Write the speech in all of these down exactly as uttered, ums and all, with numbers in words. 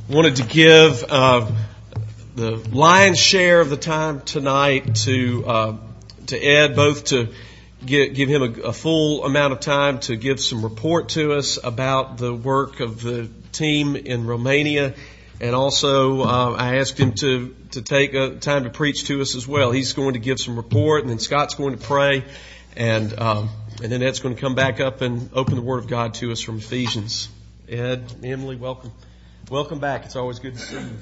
wanted to give uh, the lion's share of the time tonight to uh, to Ed, both to give, give him a, a full amount of time to give some report to us about the work of the team in Romania, and also uh, I asked him to to take a time to preach to us as well. He's going to give some report, and then Scott's going to pray, and um, and then Ed's going to come back up and open the Word of God to us from Ephesians. Ed, Emily, welcome. Welcome back. It's always good to see you.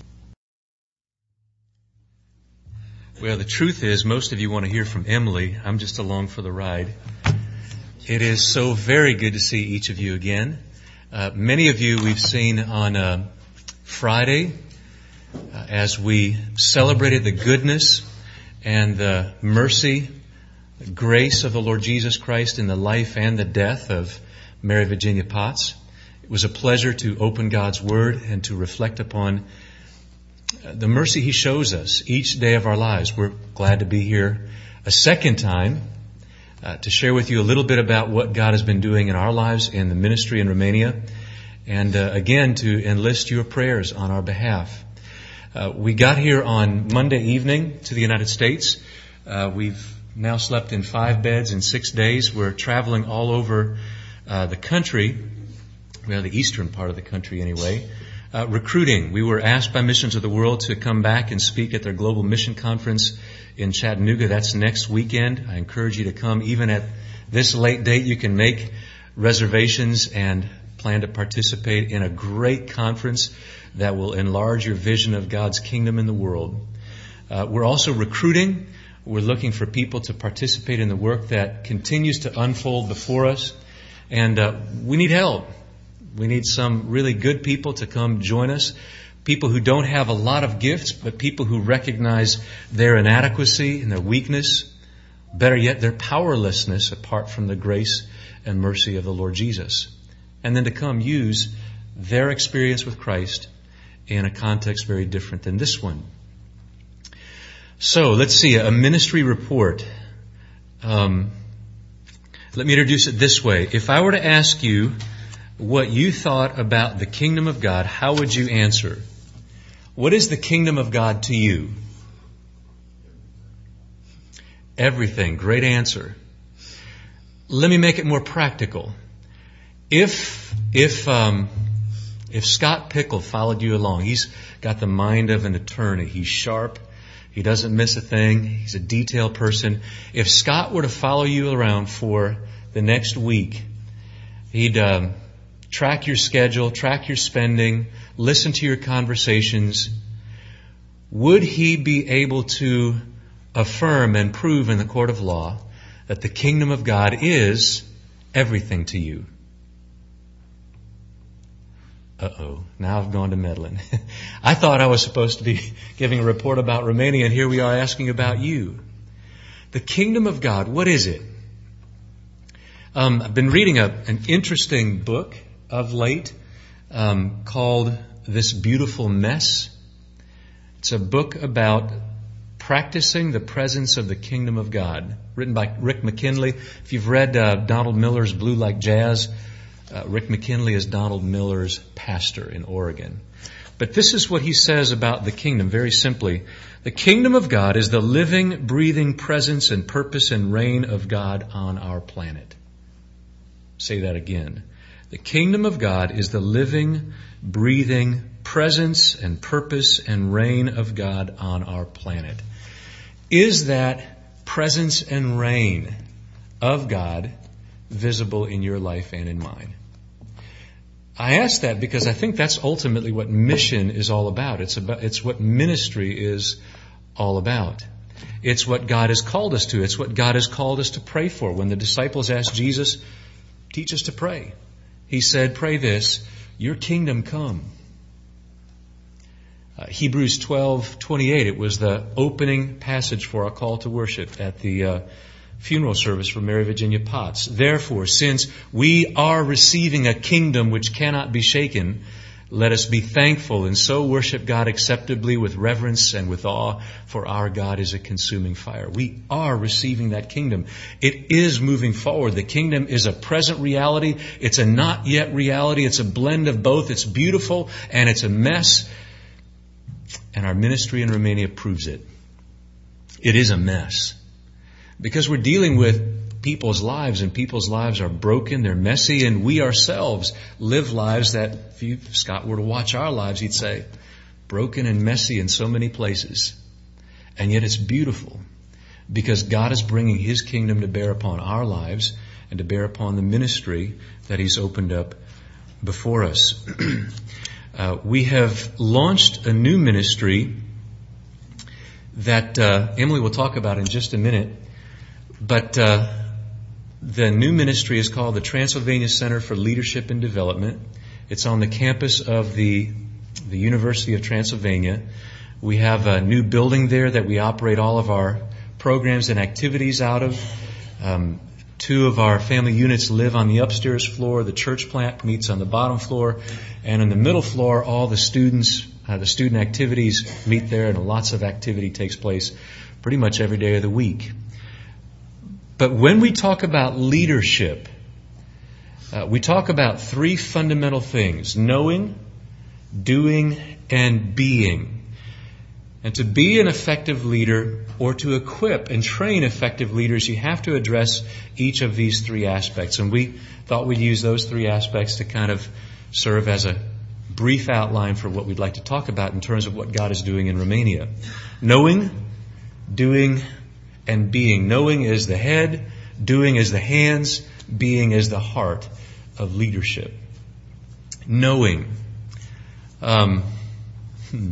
Well, the truth is, most of you want to hear from Emily. I'm just along for the ride. It is so very good to see each of you again. Uh, many of you we've seen on uh, Friday uh, as we celebrated the goodness and the mercy, the grace of the Lord Jesus Christ in the life and the death of Mary Virginia Potts. It was a pleasure to open God's Word and to reflect upon the mercy He shows us each day of our lives. We're glad to be here a second time uh, to share with you a little bit about what God has been doing in our lives in the ministry in Romania, and uh, again to enlist your prayers on our behalf. Uh, we got here on Monday evening to the United States. Uh, we've now slept in five beds in six days. We're traveling all over uh, the country. Well, the eastern part of the country anyway. Uh, recruiting. We were asked by Missions of the World to come back and speak at their Global Mission Conference in Chattanooga. That's next weekend. I encourage you to come. Even at this late date, you can make reservations and plan to participate in a great conference that will enlarge your vision of God's kingdom in the world. Uh, we're also recruiting. We're looking for people to participate in the work that continues to unfold before us. And uh, we need help. We need some really good people to come join us. People who don't have a lot of gifts, but people who recognize their inadequacy and their weakness. Better yet, their powerlessness apart from the grace and mercy of the Lord Jesus. And then to come use their experience with Christ in a context very different than this one. So, let's see, a ministry report. Um, let me introduce it this way. If I were to ask you what you thought about the kingdom of God, how would you answer? What is the kingdom of God to you? Everything. Great answer. Let me make it more practical. If if um, if Scott Pickle followed you along, he's got the mind of an attorney. He's sharp. He doesn't miss a thing. He's a detail person. If Scott were to follow you around for the next week, he'd um, track your schedule, track your spending, listen to your conversations. Would he be able to affirm and prove in the court of law that the kingdom of God is everything to you? Uh-oh, now I've gone to meddling. I thought I was supposed to be giving a report about Romania, and here we are asking about you. The kingdom of God, what is it? Um, I've been reading a, an interesting book of late um, called This Beautiful Mess. It's a book about practicing the presence of the kingdom of God, written by Rick McKinley. If you've read uh, Donald Miller's Blue Like Jazz, uh, Rick McKinley is Donald Miller's pastor in Oregon. But this is what he says about the kingdom, very simply. The kingdom of God is the living, breathing presence and purpose and reign of God on our planet. Say that again. The kingdom of God is the living, breathing presence and purpose and reign of God on our planet. Is that presence and reign of God visible in your life and in mine? I ask that because I think that's ultimately what mission is all about. It's about, it's what ministry is all about. It's what God has called us to. It's what God has called us to pray for. When the disciples asked Jesus, teach us to pray, He said, pray this, your kingdom come. Uh, Hebrews twelve twenty-eight, it was the opening passage for our call to worship at the uh, funeral service for Mary Virginia Potts. Therefore, since we are receiving a kingdom which cannot be shaken, Let us be thankful and so worship God acceptably with reverence and with awe, for our God is a consuming fire. We are receiving that kingdom. It is moving forward. The kingdom is a present reality. It's a not yet reality. It's a blend of both. It's beautiful and it's a mess. And our ministry in Romania proves it. It is a mess. Because we're dealing with people's lives, and people's lives are broken, they're messy, and we ourselves live lives that, if you, if Scott were to watch our lives, he'd say, broken and messy in so many places. And yet it's beautiful, because God is bringing His kingdom to bear upon our lives and to bear upon the ministry that He's opened up before us. uh, we have launched a new ministry that uh, Emily will talk about in just a minute, but uh, the new ministry is called the Transylvania Center for Leadership and Development. It's on the campus of the, the University of Transylvania. We have a new building there that we operate all of our programs and activities out of. Um, two of our family units live on the upstairs floor. The church plant meets on the bottom floor. And on the middle floor, all the students, uh, the student activities meet there, and lots of activity takes place pretty much every day of the week. But when we talk about leadership, uh, we talk about three fundamental things: knowing, doing, and being. And to be an effective leader, or to equip and train effective leaders, you have to address each of these three aspects. And we thought we'd use those three aspects to kind of serve as a brief outline for what we'd like to talk about in terms of what God is doing in Romania. Knowing, doing, and being. Knowing is the head, doing is the hands, being is the heart of leadership. Knowing. Um, hmm.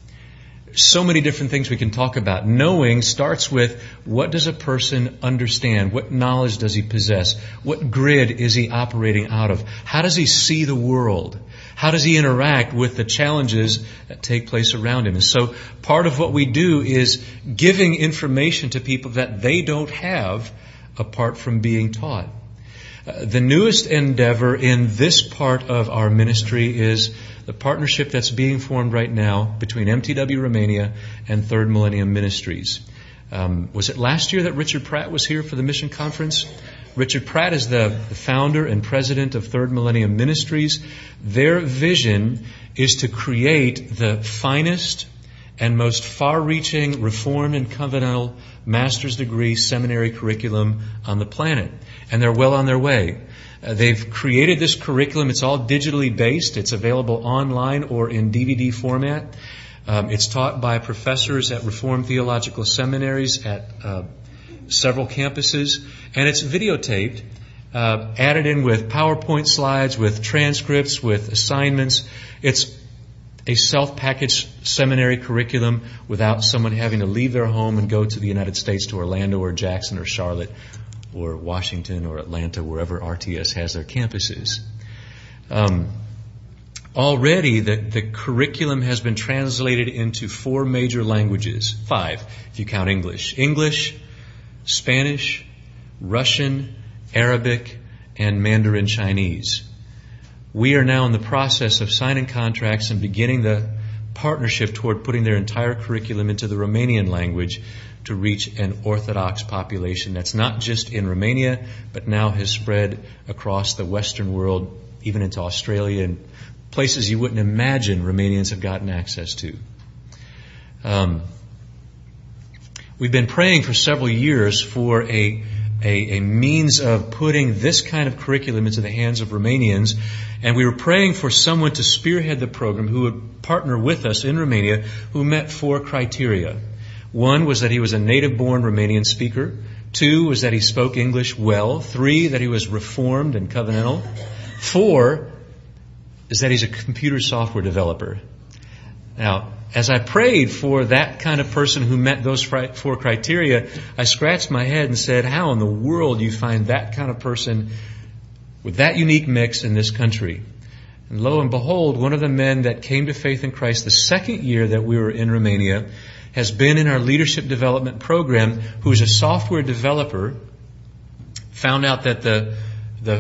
So many different things we can talk about. Knowing starts with, what does a person understand? What knowledge does he possess? What grid is he operating out of? How does he see the world? How does he interact with the challenges that take place around him? And so part of what we do is giving information to people that they don't have apart from being taught. Uh, the newest endeavor in this part of our ministry is the partnership that's being formed right now between M T W Romania and Third Millennium Ministries. Um, was it last year that Richard Pratt was here for the mission conference? Richard Pratt is the, the founder and president of Third Millennium Ministries. Their vision is to create the finest and most far-reaching Reformed and Covenantal master's degree seminary curriculum on the planet. And they're well on their way. Uh, they've created this curriculum. It's all digitally based. It's available online or in D V D format. Um, it's taught by professors at Reformed theological seminaries at uh, several campuses. And it's videotaped, uh, added in with PowerPoint slides, with transcripts, with assignments. It's a self-packaged seminary curriculum without someone having to leave their home and go to the United States, to Orlando or Jackson or Charlotte or Washington or Atlanta, wherever R T S has their campuses. Um, already the, the curriculum has been translated into four major languages. Five, if you count English. English, Spanish, Russian, Arabic, and Mandarin Chinese. We are now in the process of signing contracts and beginning the partnership toward putting their entire curriculum into the Romanian language to reach an Orthodox population that's not just in Romania, but now has spread across the Western world, even into Australia and places you wouldn't imagine Romanians have gotten access to. Um, we've been praying for several years for a A, a means of putting this kind of curriculum into the hands of Romanians. And we were praying for someone to spearhead the program who would partner with us in Romania, who met four criteria. One was that he was a native-born Romanian speaker. Two was that he spoke English well. Three, that he was Reformed and covenantal. Four is that he's a computer software developer. Now, as I prayed for that kind of person who met those four criteria, I scratched my head and said, how in the world do you find that kind of person with that unique mix in this country? And lo and behold, one of the men that came to faith in Christ the second year that we were in Romania has been in our leadership development program, who is a software developer, found out that the the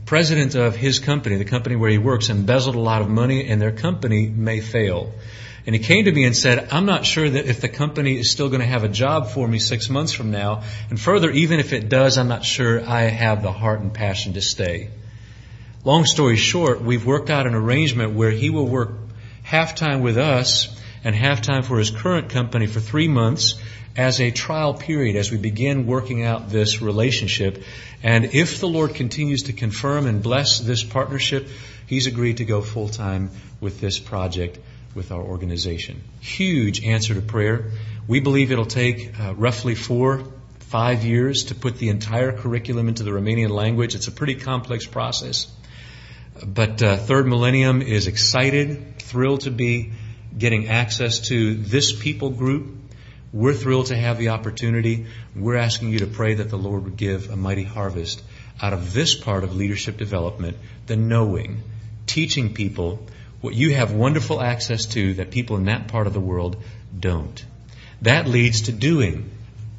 president of his company, the company where he works, embezzled a lot of money and their company may fail. And he came to me and said, I'm not sure that if the company is still going to have a job for me six months from now. And further, even if it does, I'm not sure I have the heart and passion to stay. Long story short, we've worked out an arrangement where he will work half-time with us and half-time for his current company for three months as a trial period as we begin working out this relationship. And if the Lord continues to confirm and bless this partnership, he's agreed to go full-time with this project with our organization. Huge answer to prayer. We believe it'll take uh, roughly four, five years to put the entire curriculum into the Romanian language. It's a pretty complex process. But uh, Third Millennium is excited, thrilled to be getting access to this people group. We're thrilled to have the opportunity. We're asking you to pray that the Lord would give a mighty harvest out of this part of leadership development, the knowing, teaching people what you have wonderful access to that people in that part of the world don't. That leads to doing.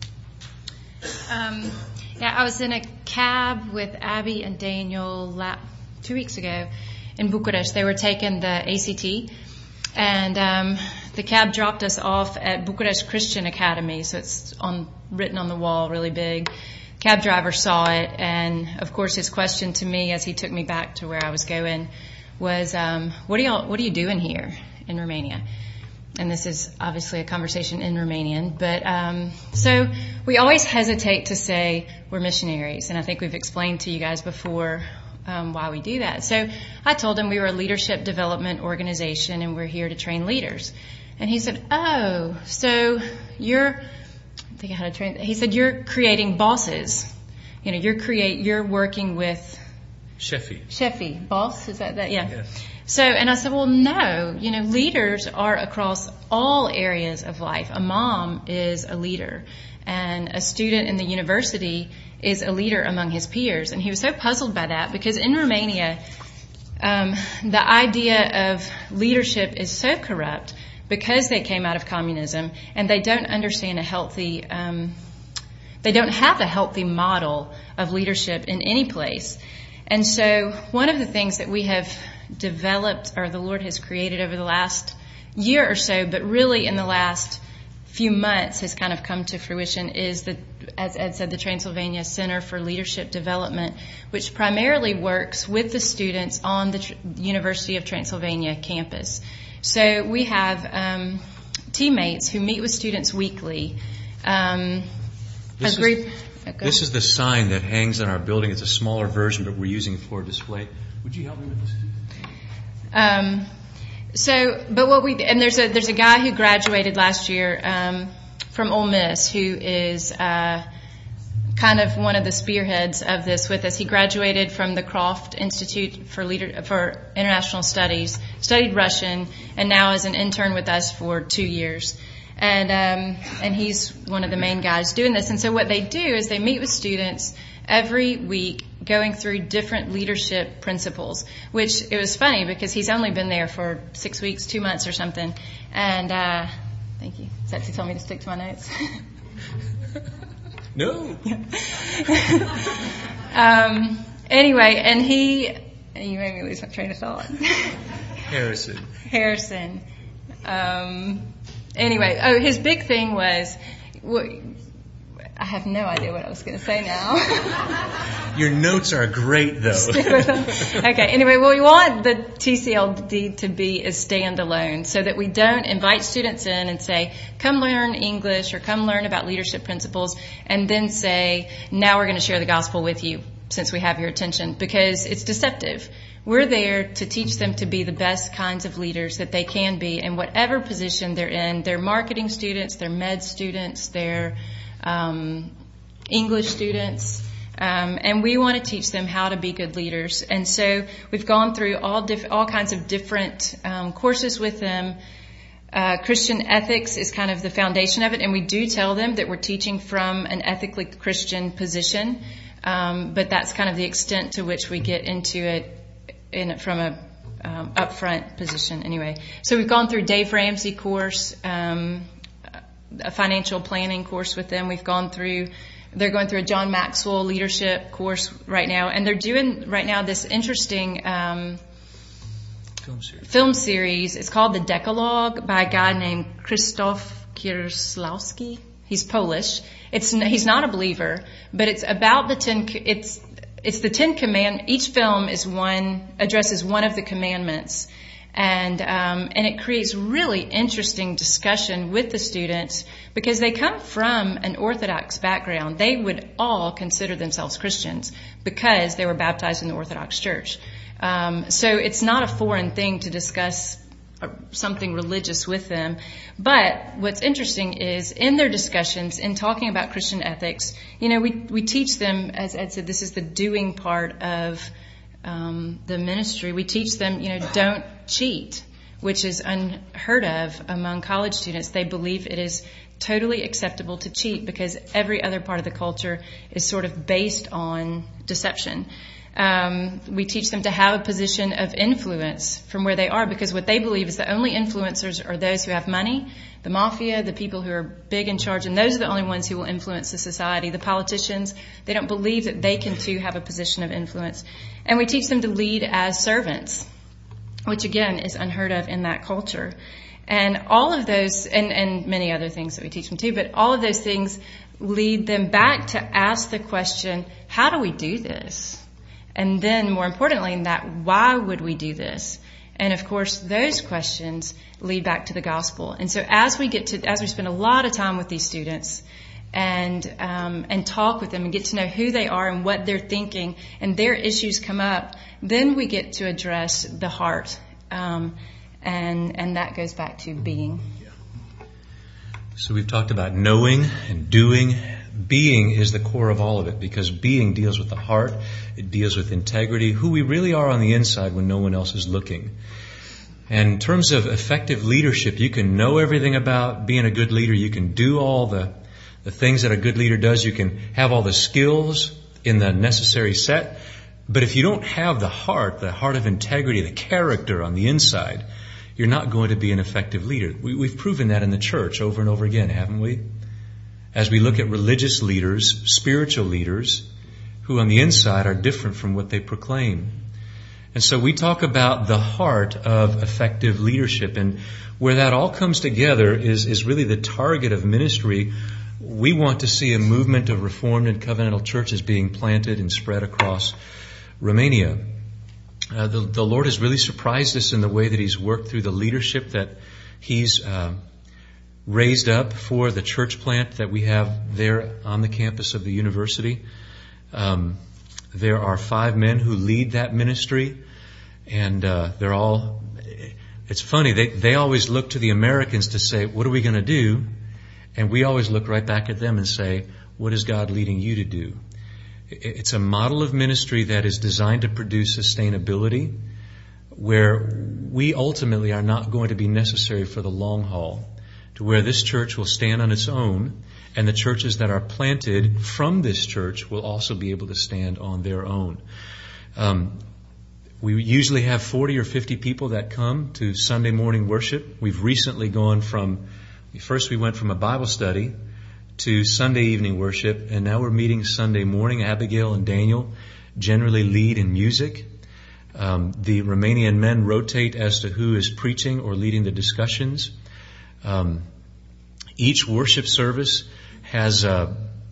Um, yeah, I was in a cab with Abby and Daniel la- two weeks ago in Bucharest. They were taking the A C T, and um, the cab dropped us off at Bucharest Christian Academy, so it's on written on the wall really big. Cab driver saw it, and of course his question to me as he took me back to where I was going was, um, what are y'all, what are you doing here in Romania? And this is obviously a conversation in Romanian, but um, so we always hesitate to say we're missionaries, and I think we've explained to you guys before um, why we do that. So I told him we were a leadership development organization, and we're here to train leaders. And he said, "Oh, so you're," I think I had to train. He said, "You're creating bosses. You know, you're create, you're working with." Shefi. Shefi, boss, is that that? Yeah. Yes. So, and I said, well, no, you know, leaders are across all areas of life. A mom is a leader, and a student in the university is a leader among his peers. And he was so puzzled by that because in Romania, um, the idea of leadership is so corrupt because they came out of communism and they don't understand a healthy, um, they don't have a healthy model of leadership in any place. And so one of the things that we have developed, or the Lord has created over the last year or so, but really in the last few months has kind of come to fruition, is the, as Ed said, the Transylvania Center for Leadership Development, which primarily works with the students on the Tr- University of Transylvania campus. So we have um, teammates who meet with students weekly. Um, a group. Is- This is the sign that hangs on our building. It's a smaller version, but we're using it for display. Would you help me with this? Um, so, but what we and there's a there's a guy who graduated last year um, from Ole Miss who is uh, kind of one of the spearheads of this with us. He graduated from the Croft Institute for Leader for International Studies, studied Russian, and now is an intern with us for two years. And um, and he's one of the main guys doing this. And so what they do is they meet with students every week going through different leadership principles, which it was funny because he's only been there for six weeks, two months or something. And uh, thank you. Sexy told me to stick to my notes. No. um, anyway, and he, you made me lose my train of thought. Harrison. Harrison. Um, Anyway, oh, his big thing was, I have no idea what I was going to say now. Your notes are great, though. Okay, anyway, what we want the T C L D to be is standalone, so that we don't invite students in and say, come learn English or come learn about leadership principles, and then say, now we're going to share the gospel with you since we have your attention, because it's deceptive. We're there to teach them to be the best kinds of leaders that they can be in whatever position they're in. They're marketing students, they're med students, they're um, English students, um, and we want to teach them how to be good leaders. And so we've gone through all diff- all kinds of different um, courses with them. Uh, Christian ethics is kind of the foundation of it, and we do tell them that we're teaching from an ethically Christian position, um, but that's kind of the extent to which we get into it. In it from a um, upfront position anyway. So we've gone through Dave Ramsey course, um, a financial planning course with them. We've gone through they're going through a John Maxwell leadership course right now, and they're doing right now this interesting um, Film series. film series. It's called The Decalogue by a guy named Krzysztof Kieślowski. He's Polish. It's he's not a believer, but it's about the ten. It's it's the Ten Command. Each film is one addresses one of the commandments, and um, and it creates really interesting discussion with the students because they come from an Orthodox background. They would all consider themselves Christians because they were baptized in the Orthodox Church. Um, so it's not a foreign thing to discuss something religious with them. But what's interesting is in their discussions, in talking about Christian ethics, you know, we, we teach them, as Ed said, this is the doing part of um, the ministry. We teach them, you know, don't cheat, which is unheard of among college students. They believe it is totally acceptable to cheat because every other part of the culture is sort of based on deception. Um, we teach them to have a position of influence from where they are because what they believe is the only influencers are those who have money, the mafia, the people who are big in charge, and those are the only ones who will influence the society. The politicians, they don't believe that they can too have a position of influence. And we teach them to lead as servants, which again is unheard of in that culture. And all of those, and, and many other things that we teach them too, but all of those things lead them back to ask the question, how do we do this? And then, more importantly than that, why would we do this? And of course, those questions lead back to the gospel. And so, as we get to, as we spend a lot of time with these students, and um, and talk with them and get to know who they are and what they're thinking, and their issues come up, then we get to address the heart, um, and and that goes back to being. So we've talked about knowing and doing. Being is the core of all of it because being deals with the heart. It deals with integrity, who we really are on the inside when no one else is looking. And in terms of effective leadership, you can know everything about being a good leader. You can do all the, the things that a good leader does. You can have all the skills in the necessary set. But if you don't have the heart, the heart of integrity, the character on the inside, you're not going to be an effective leader. We, we've proven that in the church over and over again, haven't we? As we look at religious leaders, spiritual leaders, who on the inside are different from what they proclaim. And so we talk about the heart of effective leadership, and where that all comes together is, is really the target of ministry. We want to see a movement of Reformed and covenantal churches being planted and spread across Romania. Uh, the, the Lord has really surprised us in the way that He's worked through the leadership that He's uh, raised up for the church plant that we have there on the campus of the university. Um, there are five men who lead that ministry, and uh, they're all, it's funny, they, they always look to the Americans to say, what are we going to do? And we always look right back at them and say, what is God leading you to do? It's a model of ministry that is designed to produce sustainability, where we ultimately are not going to be necessary for the long haul, to where this church will stand on its own, and the churches that are planted from this church will also be able to stand on their own. Um, we usually have forty or fifty people that come to Sunday morning worship. We've recently gone from, first we went from a Bible study to Sunday evening worship, and now we're meeting Sunday morning. Abigail and Daniel generally lead in music. Um, the Romanian men rotate as to who is preaching or leading the discussions. Um, each worship service has a,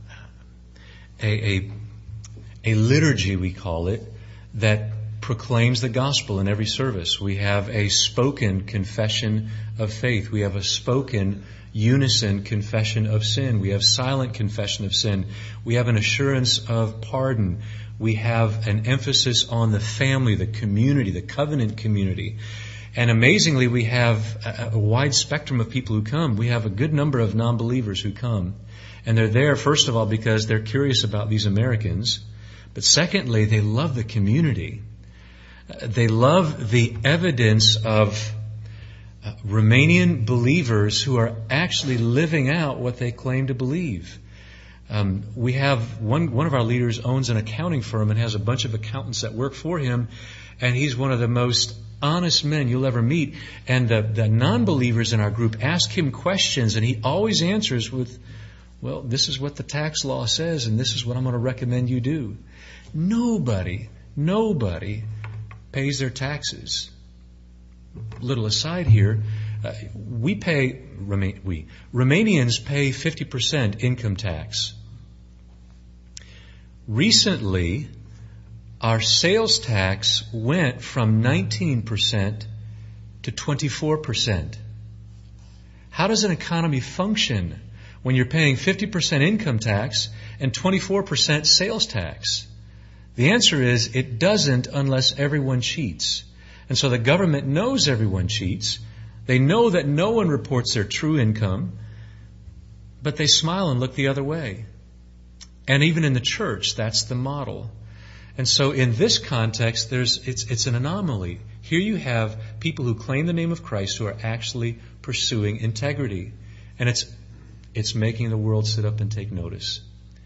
a, a, a liturgy, we call it, that proclaims the gospel in every service. We have a spoken confession of faith. We have a spoken unison confession of sin. We have silent confession of sin. We have an assurance of pardon. We have an emphasis on the family, the community, the covenant community. And amazingly, we have a, a wide spectrum of people who come. We have a good number of non-believers who come. And they're there, first of all, because they're curious about these Americans. But secondly, they love the community. They love the evidence of uh, Romanian believers who are actually living out what they claim to believe. Um, we have one, one of our leaders owns an accounting firm and has a bunch of accountants that work for him. And he's one of the most honest men you'll ever meet. And the, the non-believers in our group ask him questions, and he always answers with, well, this is what the tax law says, and this is what I'm going to recommend you do. Nobody, nobody pays their taxes. Little aside here, uh, we pay, we, Romanians pay fifty percent income tax. Recently, our sales tax went from nineteen percent to twenty-four percent. How does an economy function when you're paying fifty percent income tax and twenty-four percent sales tax? The answer is it doesn't unless everyone cheats. And so the government knows everyone cheats. They know that no one reports their true income, but they smile and look the other way. And even in the church, that's the model. And so in this context, there's it's it's an anomaly. Here you have people who claim the name of Christ who are actually pursuing integrity. And it's it's making the world sit up and take notice.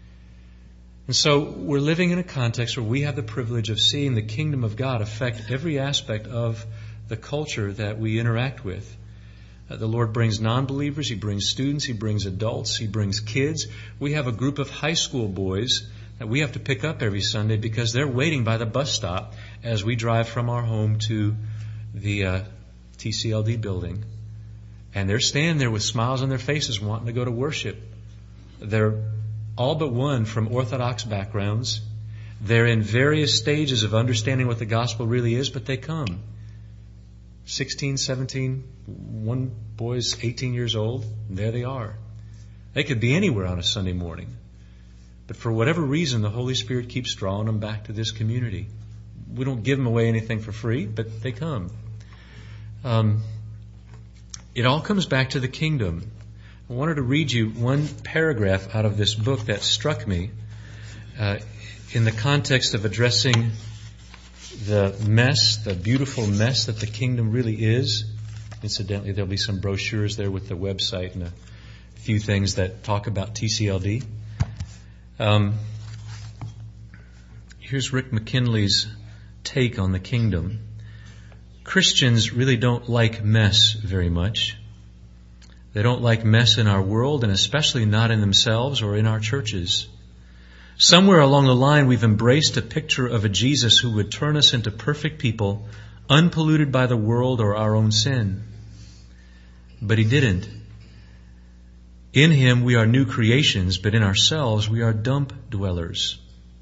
And so we're living in a context where we have the privilege of seeing the kingdom of God affect every aspect of the culture that we interact with. Uh, the Lord brings non-believers, He brings students, He brings adults, He brings kids. We have a group of high school boys that we have to pick up every Sunday because they're waiting by the bus stop as we drive from our home to the uh, T C L D building. And they're standing there with smiles on their faces wanting to go to worship. They're all but one from Orthodox backgrounds. They're in various stages of understanding what the gospel really is, but they come. sixteen, seventeen, one boy's eighteen years old, and there they are. They could be anywhere on a Sunday morning. But for whatever reason, the Holy Spirit keeps drawing them back to this community. We don't give them away anything for free, but they come. Um, it all comes back to the kingdom. I wanted to read you one paragraph out of this book that struck me uh, in the context of addressing the mess, the beautiful mess that the kingdom really is. Incidentally, there'll be some brochures there with the website and a few things that talk about T C L D. Um, here's Rick McKinley's take on the kingdom. Christians really don't like mess very much. They don't like mess in our world, and especially not in themselves or in our churches. Somewhere along the line, we've embraced a picture of a Jesus who would turn us into perfect people, unpolluted by the world or our own sin. But He didn't. In Him, we are new creations, but in ourselves, we are dump dwellers.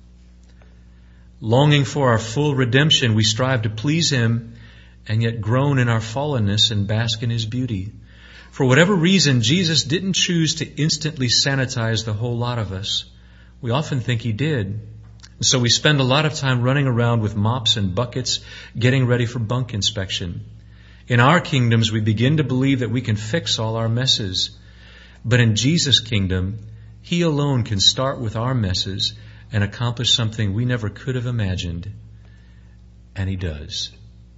Longing for our full redemption, we strive to please Him, and yet groan in our fallenness and bask in His beauty. For whatever reason, Jesus didn't choose to instantly sanitize the whole lot of us. We often think He did. And so we spend a lot of time running around with mops and buckets, getting ready for bunk inspection. In our kingdoms, we begin to believe that we can fix all our messes. But in Jesus' kingdom, He alone can start with our messes and accomplish something we never could have imagined. And He does.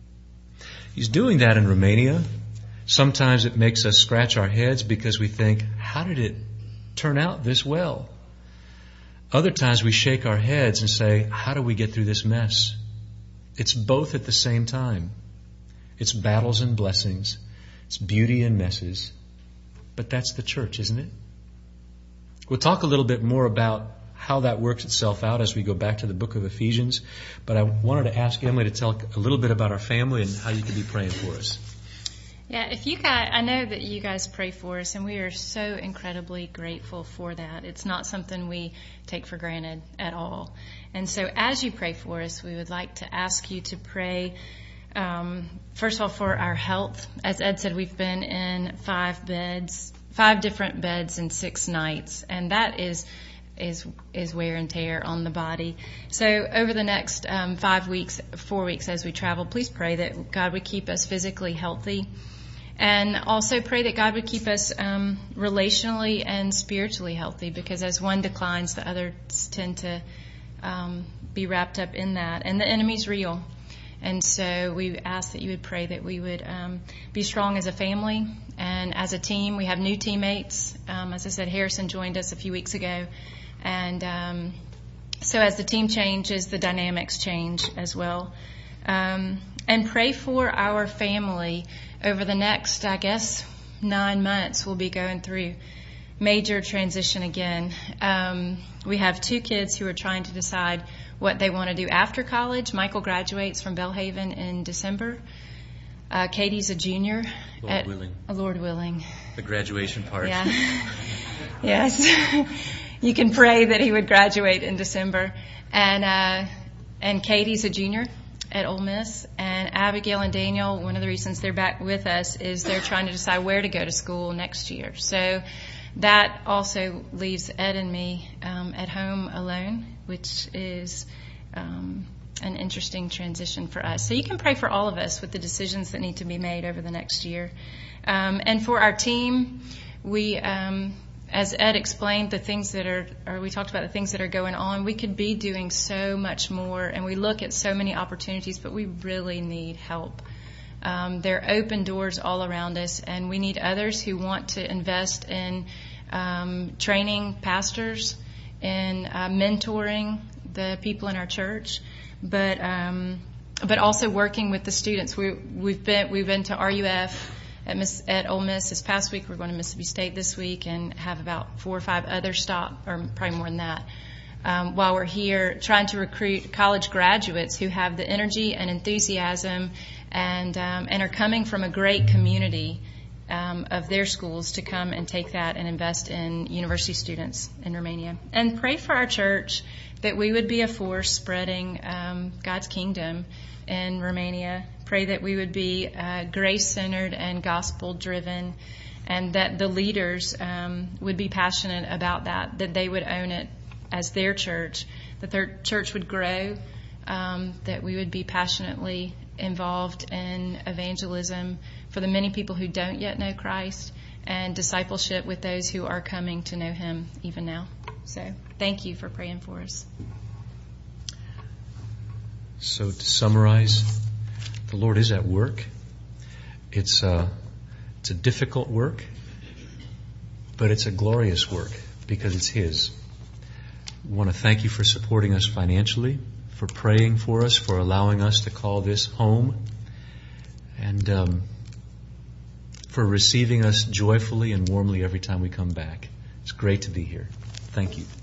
He's doing that in Romania. Sometimes it makes us scratch our heads because we think, how did it turn out this well? Other times we shake our heads and say, how do we get through this mess? It's both at the same time. It's battles and blessings. It's beauty and messes. But that's the church, isn't it? We'll talk a little bit more about how that works itself out as we go back to the book of Ephesians. But I wanted to ask Emily to tell a little bit about our family and how you could be praying for us. Yeah, if you guys, I know that you guys pray for us, and we are so incredibly grateful for that. It's not something we take for granted at all. And so as you pray for us, we would like to ask you to pray, um, first of all, for our health. As Ed said, we've been in five beds, five different beds in six nights, and that is is is wear and tear on the body. So over the next um, five weeks, four weeks as we travel, please pray that God would keep us physically healthy. And also pray that God would keep us um, relationally and spiritually healthy, because as one declines, the others tend to um, be wrapped up in that. And the enemy's real. And so we ask that you would pray that we would um, be strong as a family and as a team. We have new teammates. Um, as I said, Harrison joined us a few weeks ago. And um, so as the team changes, the dynamics change as well. Um, and pray for our family. Over the next, I guess, nine months, we'll be going through major transition again. Um, we have two kids who are trying to decide what they want to do after college. Michael graduates from Belhaven in December. Uh, Katie's a junior. Lord at, willing. Uh, Lord willing. The graduation part. Yeah. Yes. You can pray that he would graduate in December. And uh, and Katie's a junior at Ole Miss. And Abigail and Daniel, one of the reasons they're back with us is they're trying to decide where to go to school next year. So that also leaves Ed and me um, at home alone, which is um, an interesting transition for us. So you can pray for all of us with the decisions that need to be made over the next year. Um, and for our team, we, um, as Ed explained, the things that are, or we talked about the things that are going on, we could be doing so much more, and we look at so many opportunities, but we really need help. Um, there are open doors all around us, and we need others who want to invest in um, training pastors, in uh, mentoring the people in our church, but um, but also working with the students. We, we've been we've been to R U F at, Miss, at Ole Miss this past week. We're going to Mississippi State this week, and have about four or five other stop, or probably more than that. Um, while we're here, trying to recruit college graduates who have the energy and enthusiasm and um, and are coming from a great community um, of their schools to come and take that and invest in university students in Romania. And pray for our church that we would be a force spreading um, God's kingdom in Romania. Pray that we would be uh, grace-centered and gospel-driven, and that the leaders um, would be passionate about that, that they would own it as their church, that their church would grow, um, that we would be passionately involved in evangelism for the many people who don't yet know Christ, and discipleship with those who are coming to know Him even now. So thank you for praying for us. So to summarize, the Lord is at work. It's a, it's a difficult work, but it's a glorious work because it's His. We want to thank you for supporting us financially, for praying for us, for allowing us to call this home, and um, for receiving us joyfully and warmly every time we come back. It's great to be here. Thank you.